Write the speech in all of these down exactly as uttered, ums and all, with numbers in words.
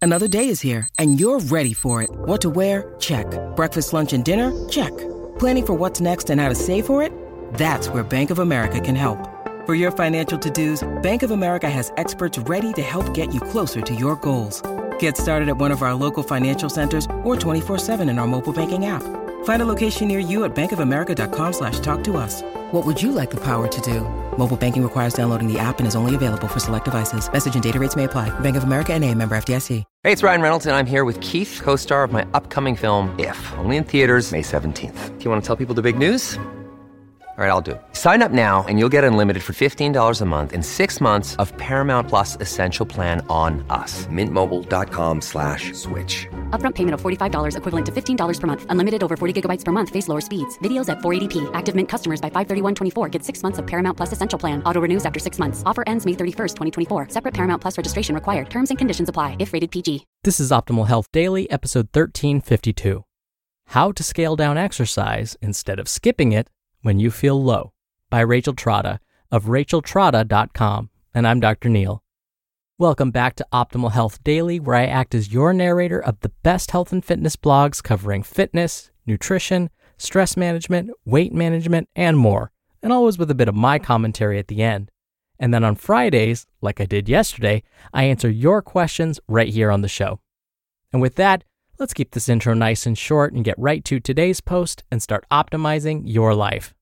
Another day is here, and you're ready for it. What to wear? Check. Breakfast, lunch, and dinner? Check. Planning for what's next and how to save for it? That's where Bank of America can help. For your financial to-dos, Bank of America has experts ready to help get you closer to your goals. Get started at one of our local financial centers or twenty-four seven in our mobile banking app. Find a location near you at bankofamerica.com slash talk to us. What would you like the power to do? Mobile banking requires downloading the app and is only available for select devices. Message and data rates may apply. Bank of America N A, member F D I C. Hey, it's Ryan Reynolds, and I'm here with Keith, co-star of my upcoming film, If, only in theaters May seventeenth. Do you want to tell people the big news? All right, I'll do it. Sign up now and you'll get unlimited for fifteen dollars a month and six months of Paramount Plus Essential Plan on us. Mint Mobile dot com slash switch. Upfront payment of forty-five dollars equivalent to fifteen dollars per month. Unlimited over forty gigabytes per month. Face lower speeds. Videos at four eighty p. Active Mint customers by five thirty-one twenty-four get six months of Paramount Plus Essential Plan. Auto renews after six months. Offer ends May thirty-first, twenty twenty-four. Separate Paramount Plus registration required. Terms and conditions apply if rated P G. This is Optimal Health Daily, episode thirteen fifty-two. How to scale down exercise instead of skipping it when you feel low, by Rachel Trotta of rachel trotta dot com. And I'm Doctor Neil. Welcome back to Optimal Health Daily, where I act as your narrator of the best health and fitness blogs covering fitness, nutrition, stress management, weight management, and more, and always with a bit of my commentary at the end. And then on Fridays, like I did yesterday, I answer your questions right here on the show. And with that, let's keep this intro nice and short and get right to today's post and start optimizing your life.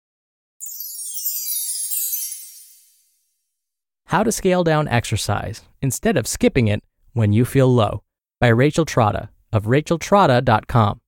How to Scale Down Exercise Instead of Skipping It When You Feel Low, by Rachel Trotta of rachel trotta dot com.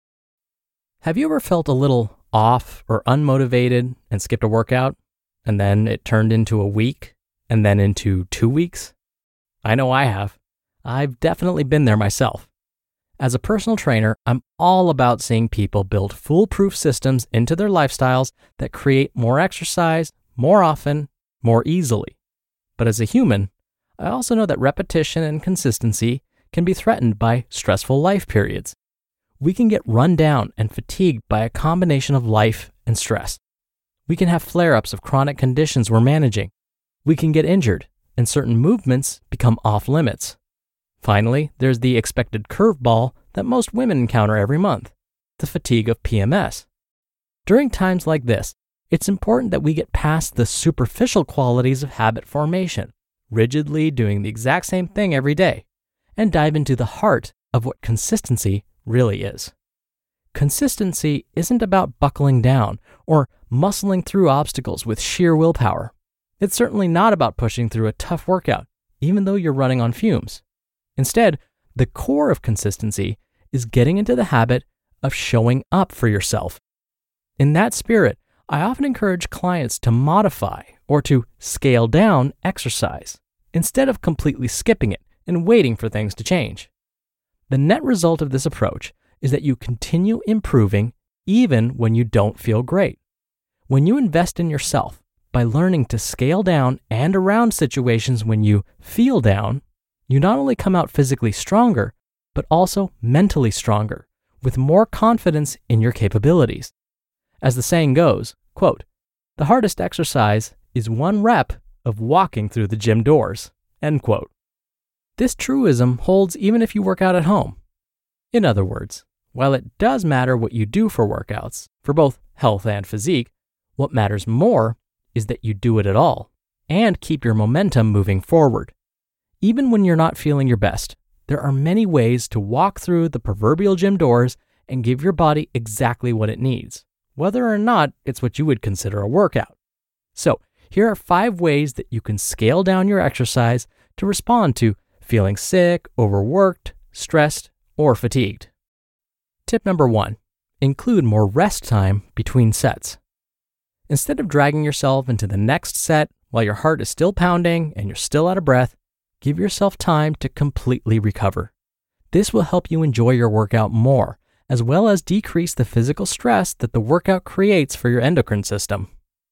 Have you ever felt a little off or unmotivated and skipped a workout, and then it turned into a week, and then into two weeks? I know I have. I've definitely been there myself. As a personal trainer, I'm all about seeing people build foolproof systems into their lifestyles that create more exercise, more often, more easily. But as a human, I also know that repetition and consistency can be threatened by stressful life periods. We can get run down and fatigued by a combination of life and stress. We can have flare-ups of chronic conditions we're managing. We can get injured, and certain movements become off limits. Finally, there's the expected curveball that most women encounter every month, the fatigue of P M S. During times like this, it's important that we get past the superficial qualities of habit formation, rigidly doing the exact same thing every day, and dive into the heart of what consistency really is. Consistency isn't about buckling down or muscling through obstacles with sheer willpower. It's certainly not about pushing through a tough workout, even though you're running on fumes. Instead, the core of consistency is getting into the habit of showing up for yourself. In that spirit, I often encourage clients to modify or to scale down exercise instead of completely skipping it and waiting for things to change. The net result of this approach is that you continue improving even when you don't feel great. When you invest in yourself by learning to scale down and around situations when you feel down, you not only come out physically stronger, but also mentally stronger, with more confidence in your capabilities. As the saying goes, quote, "The hardest exercise is one rep of walking through the gym doors," end quote. This truism holds even if you work out at home. In other words, while it does matter what you do for workouts, for both health and physique, what matters more is that you do it at all and keep your momentum moving forward. Even when you're not feeling your best, there are many ways to walk through the proverbial gym doors and give your body exactly what it needs, whether or not it's what you would consider a workout. So, here are five ways that you can scale down your exercise to respond to feeling sick, overworked, stressed, or fatigued. Tip number one, include more rest time between sets. Instead of dragging yourself into the next set while your heart is still pounding and you're still out of breath, give yourself time to completely recover. This will help you enjoy your workout more, as well as decrease the physical stress that the workout creates for your endocrine system.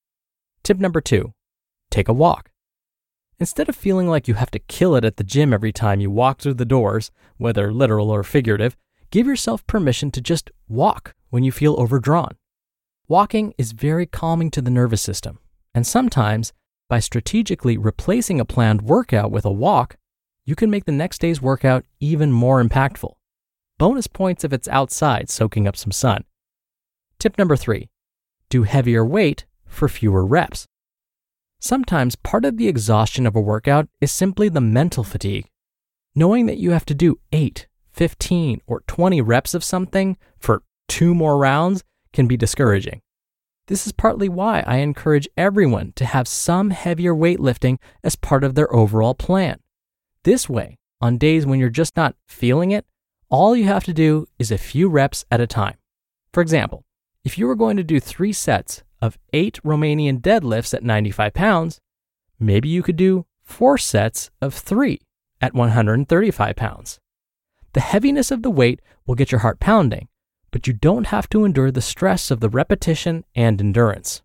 Tip number two, take a walk. Instead of feeling like you have to kill it at the gym every time you walk through the doors, whether literal or figurative, give yourself permission to just walk when you feel overdrawn. Walking is very calming to the nervous system, and sometimes, by strategically replacing a planned workout with a walk, you can make the next day's workout even more impactful. Bonus points if it's outside soaking up some sun. Tip number three, do heavier weight for fewer reps. Sometimes part of the exhaustion of a workout is simply the mental fatigue. Knowing that you have to do eight, fifteen, or twenty reps of something for two more rounds can be discouraging. This is partly why I encourage everyone to have some heavier weightlifting as part of their overall plan. This way, on days when you're just not feeling it, all you have to do is a few reps at a time. For example, if you were going to do three sets of eight Romanian deadlifts at ninety-five pounds, maybe you could do four sets of three at one hundred thirty-five pounds. The heaviness of the weight will get your heart pounding, but you don't have to endure the stress of the repetition and endurance.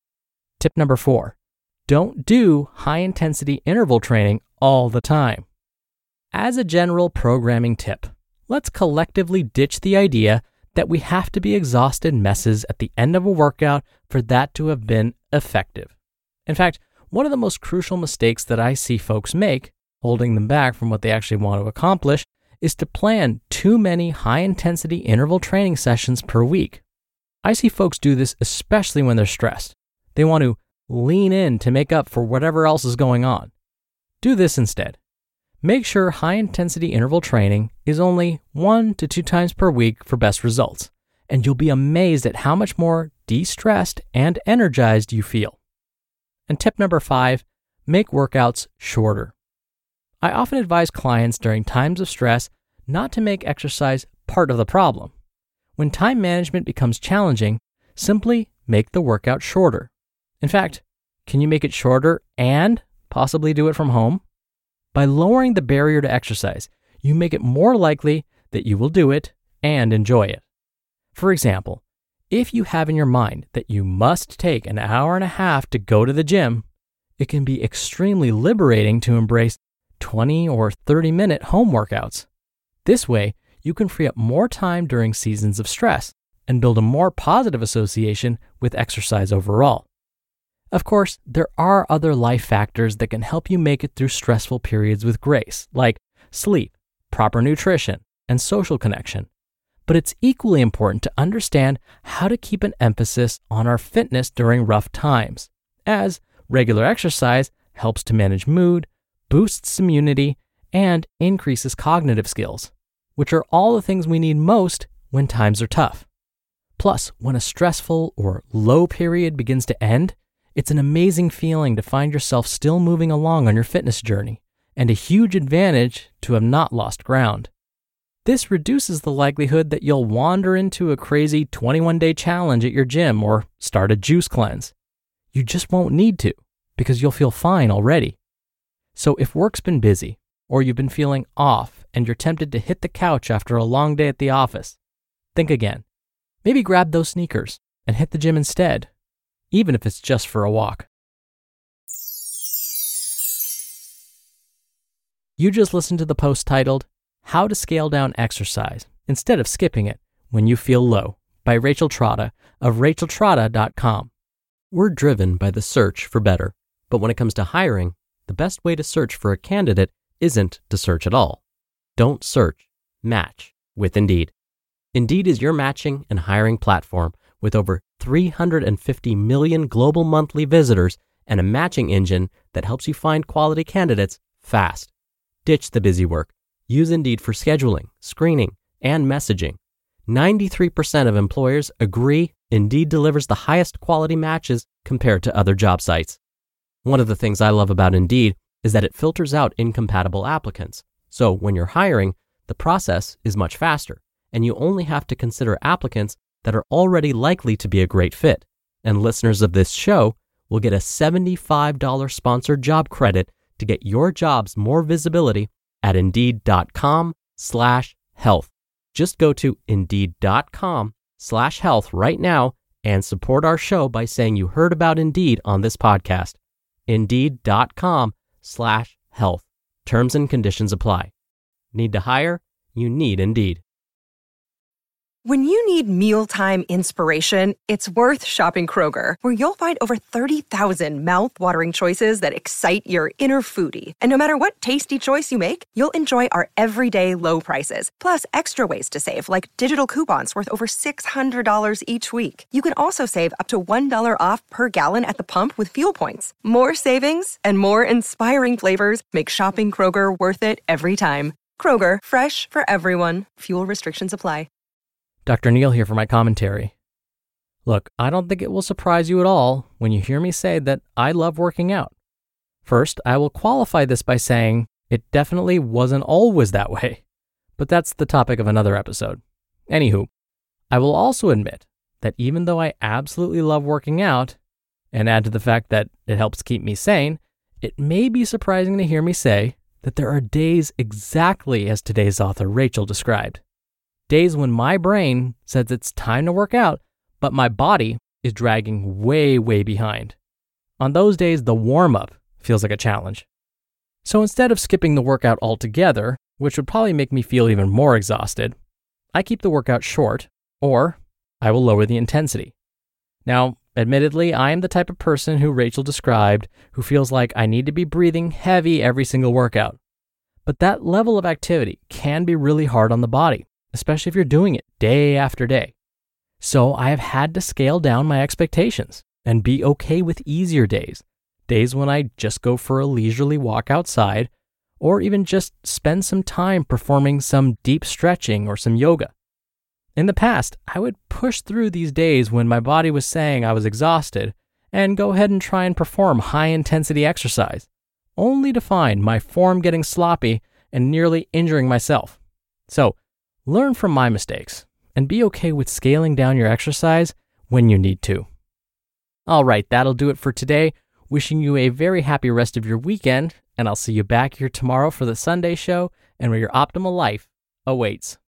Tip number four, don't do high-intensity interval training all the time. As a general programming tip, let's collectively ditch the idea that we have to be exhausted messes at the end of a workout for that to have been effective. In fact, one of the most crucial mistakes that I see folks make, holding them back from what they actually want to accomplish, is to plan too many high-intensity interval training sessions per week. I see folks do this especially when they're stressed. They want to lean in to make up for whatever else is going on. Do this instead. Make sure high-intensity interval training is only one to two times per week for best results, and you'll be amazed at how much more de-stressed and energized you feel. And tip number five, make workouts shorter. I often advise clients during times of stress not to make exercise part of the problem. When time management becomes challenging, simply make the workout shorter. In fact, can you make it shorter and possibly do it from home? By lowering the barrier to exercise, you make it more likely that you will do it and enjoy it. For example, if you have in your mind that you must take an hour and a half to go to the gym, it can be extremely liberating to embrace twenty or thirty minute home workouts. This way, you can free up more time during seasons of stress and build a more positive association with exercise overall. Of course, there are other life factors that can help you make it through stressful periods with grace, like sleep, proper nutrition, and social connection. But it's equally important to understand how to keep an emphasis on our fitness during rough times, as regular exercise helps to manage mood, boosts immunity, and increases cognitive skills, which are all the things we need most when times are tough. Plus, when a stressful or low period begins to end, it's an amazing feeling to find yourself still moving along on your fitness journey, and a huge advantage to have not lost ground. This reduces the likelihood that you'll wander into a crazy twenty-one day challenge at your gym or start a juice cleanse. You just won't need to, because you'll feel fine already. So if work's been busy, or you've been feeling off and you're tempted to hit the couch after a long day at the office, think again. Maybe grab those sneakers and hit the gym instead, even if it's just for a walk. You just listened to the post titled, How to Scale Down Exercise Instead of Skipping It When You Feel Low by Rachel Trotta of rachel trotta dot com. We're driven by the search for better, but when it comes to hiring, the best way to search for a candidate isn't to search at all. Don't search, match with Indeed. Indeed is your matching and hiring platform with over three hundred fifty million global monthly visitors and a matching engine that helps you find quality candidates fast. Ditch the busy work. Use Indeed for scheduling, screening, and messaging. ninety-three percent of employers agree Indeed delivers the highest quality matches compared to other job sites. One of the things I love about Indeed is that it filters out incompatible applicants. So when you're hiring, the process is much faster, and you only have to consider applicants that are already likely to be a great fit. And listeners of this show will get a seventy-five dollars sponsored job credit to get your jobs more visibility at indeed.com slash health. Just go to indeed.com slash health right now and support our show by saying you heard about Indeed on this podcast. Indeed.com slash health. Terms and conditions apply. Need to hire? You need Indeed. When you need mealtime inspiration, it's worth shopping Kroger, where you'll find over thirty thousand mouth-watering choices that excite your inner foodie. And no matter what tasty choice you make, you'll enjoy our everyday low prices, plus extra ways to save, like digital coupons worth over six hundred dollars each week. You can also save up to one dollar off per gallon at the pump with fuel points. More savings and more inspiring flavors make shopping Kroger worth it every time. Kroger, fresh for everyone. Fuel restrictions apply. Doctor Neal here for my commentary. Look, I don't think it will surprise you at all when you hear me say that I love working out. First, I will qualify this by saying it definitely wasn't always that way, but that's the topic of another episode. Anywho, I will also admit that even though I absolutely love working out, and add to the fact that it helps keep me sane, it may be surprising to hear me say that there are days exactly as today's author Rachel described. Days when my brain says it's time to work out, but my body is dragging way, way behind. On those days, the warm-up feels like a challenge. So instead of skipping the workout altogether, which would probably make me feel even more exhausted, I keep the workout short, or I will lower the intensity. Now, admittedly, I am the type of person who Rachel described who feels like I need to be breathing heavy every single workout. But that level of activity can be really hard on the body, especially if you're doing it day after day. So I have had to scale down my expectations and be okay with easier days, days when I just go for a leisurely walk outside, or even just spend some time performing some deep stretching or some yoga. In the past, I would push through these days when my body was saying I was exhausted and go ahead and try and perform high-intensity exercise, only to find my form getting sloppy and nearly injuring myself. So, learn from my mistakes and be okay with scaling down your exercise when you need to. All right, that'll do it for today. Wishing you a very happy rest of your weekend, and I'll see you back here tomorrow for the Sunday show and where your optimal life awaits.